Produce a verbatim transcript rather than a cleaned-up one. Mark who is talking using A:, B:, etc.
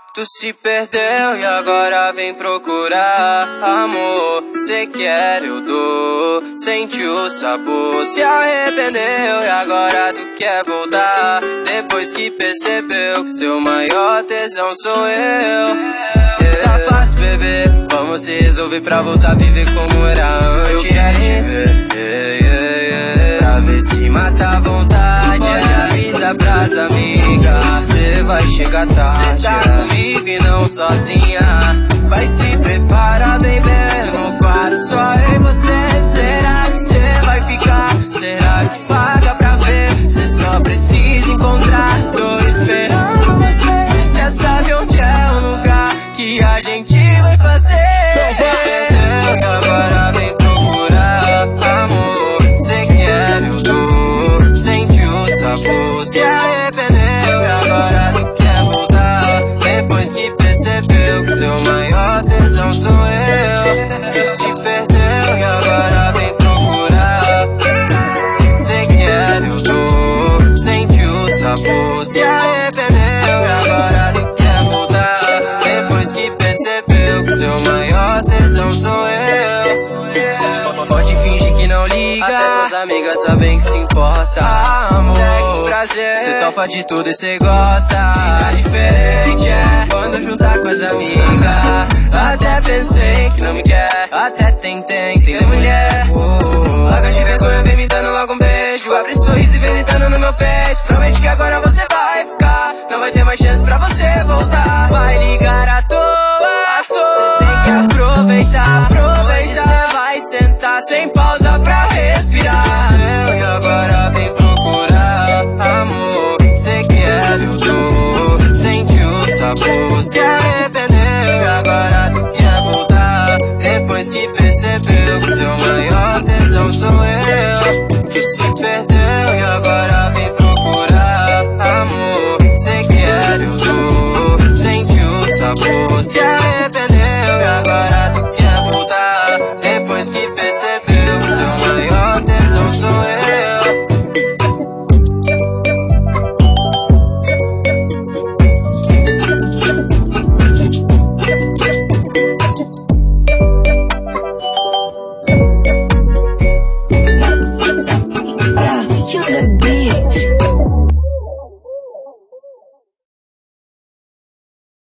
A: Tu se perdeu e agora vem procurar amor. Cê quer, eu dou, sente o sabor. Se arrependeu e agora tu quer voltar, depois que percebeu que seu maior tesão sou eu. Yeah. Tá fácil, bebê, vamos se resolver pra voltar a viver como era antes. Eu quero te ver, yeah, yeah, yeah. Pra ver se mata a vontade. Pode avisar pras amigas, cê vai chegar tarde. Cê tá comigo e não sozinha, vai se preparar, baby. No quarto só eu e você. Será que cê vai ficar? Será que paga pra ver? Cê só precisa encontrar. Tô esperando você. Já sabe onde é o lugar que a gente vai fazer. Agora vem procurar amor. Cê quer, eu dou, sente o sabor. Se arrependeu e agora tu quer voltar, depois que percebeu que seu maior tesão sou eu. Tu se perdeu e agora vem procurar. Cê quer, eu dou, sente o sabor. Se arrependeu e agora tu quer voltar, depois que percebeu que seu maior tesão sou eu. Pode fingir que não liga, até suas amigas sabem que se importa. Amor, sexo, prazer, cê topa de tudo e cê gosta. Fica diferente, é, quando juntar com as amigas. Até pensei que não me quer, até tentei entender mulher. Oh, larga de vergonha, vem me dando logo um beijo. Abre sorriso e vem deitando no meu peito. Promete que agora você vai ficar, não vai ter mais chance pra você voltar. Vai ligar à toa, à toa. Cê tem que aproveitar, aproveitar. Cê vai sentar sem pausa pra respirar. E agora vem procurar amor. Cê quer, eu dou,